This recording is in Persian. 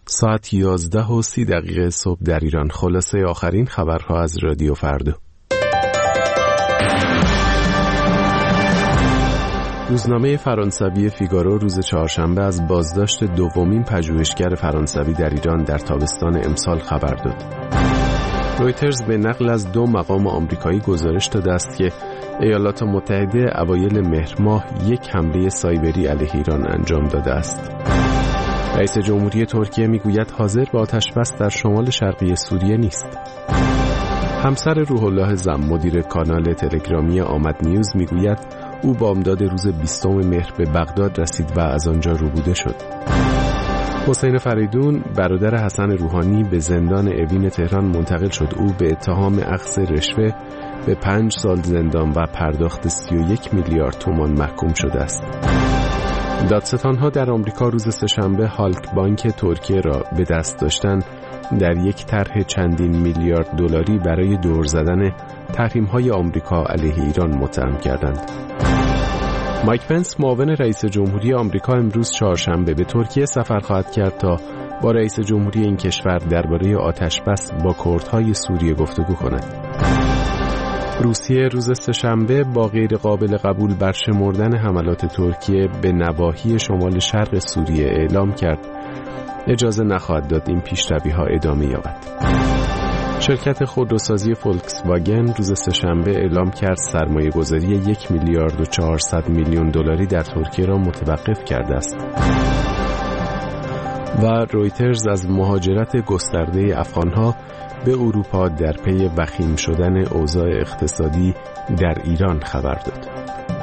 ساعت 11:30 صبح در ایران. خلاصه آخرین خبرها از رادیو فردا. روزنامه فرانسوی فیگارو روز چهارشنبه از بازداشت دومین پژوهشگر فرانسوی در ایران در تابستان امسال خبر داد. رویترز به نقل از 2 مقام آمریکایی گزارش داده است که ایالات متحده اوایل مهر ماه یک حمله سایبری علیه ایران انجام داده است. رئیس جمهوری ترکیه میگوید حاضر به آتش‌بس در شمال شرقی سوریه نیست. همسر روح الله زم مدیر کانال تلگرامی آمد نیوز میگوید او بامداد روز 20 مهر به بغداد رسید و از آنجا روبوده شد. حسین فریدون برادر حسن روحانی به زندان اوین تهران منتقل شد. او به اتهام اخذ رشوه به 5 سال زندان و پرداخت 31 میلیارد تومان محکوم شده است. دادستان‌ها در آمریکا روز سه‌شنبه هالک بانک ترکیه را به دست داشتن در یک طرح چندین میلیارد دلاری برای دور زدن تحریم‌های آمریکا علیه ایران متهم کردند. مایک پنس معاون رئیس جمهوری آمریکا امروز چهارشنبه به ترکیه سفر خواهد کرد تا با رئیس جمهوری این کشور درباره آتش‌بس با کردهای سوریه گفتگو کند. روسیه روز سه‌شنبه با غیر قابل قبول برشمردن حملات ترکیه به نواحی شمال شرق سوریه اعلام کرد اجازه نخواهد داد این پیشروی‌ها ادامه یابد. شرکت خودروسازی فولکس واگن روز سه‌شنبه اعلام کرد سرمایه‌گذاری 1 میلیارد و 400 میلیون دلاری در ترکیه را متوقف کرده است. و رویترز از مهاجرت گسترده افغان‌ها به اروپا در پی وخیم شدن اوضاع اقتصادی در ایران خبر داد.